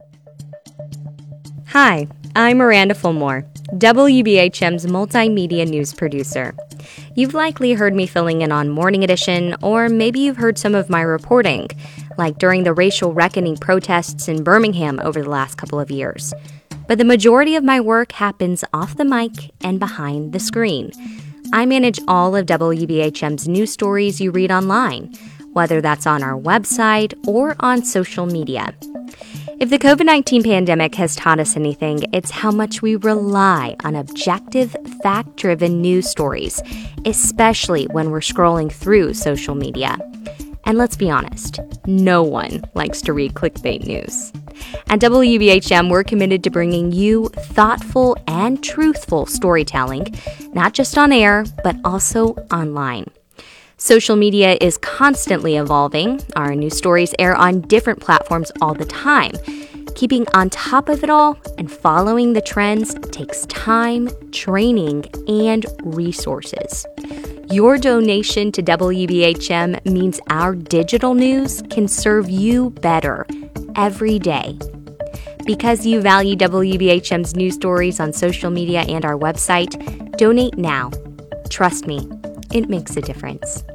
Hi, I'm Miranda Fulmore, WBHM's multimedia news producer. You've likely heard me filling in on Morning Edition, or maybe you've heard some of my reporting, like during the racial reckoning protests in Birmingham over the last couple of years. But the majority of my work happens off the mic and behind the screen. I manage all of WBHM's news stories you read online, whether that's on our website or on social media. If the COVID-19 pandemic has taught us anything, it's how much we rely on objective, fact-driven news stories, especially when we're scrolling through social media. And let's be honest, no one likes to read clickbait news. At WBHM, we're committed to bringing you thoughtful and truthful storytelling, not just on air, but also online. Social media is constantly evolving. Our news stories air on different platforms all the time. Keeping on top of it all and following the trends takes time, training, and resources. Your donation to WBHM means our digital news can serve you better every day. Because you value WBHM's news stories on social media and our website, donate now. Trust me, it makes a difference.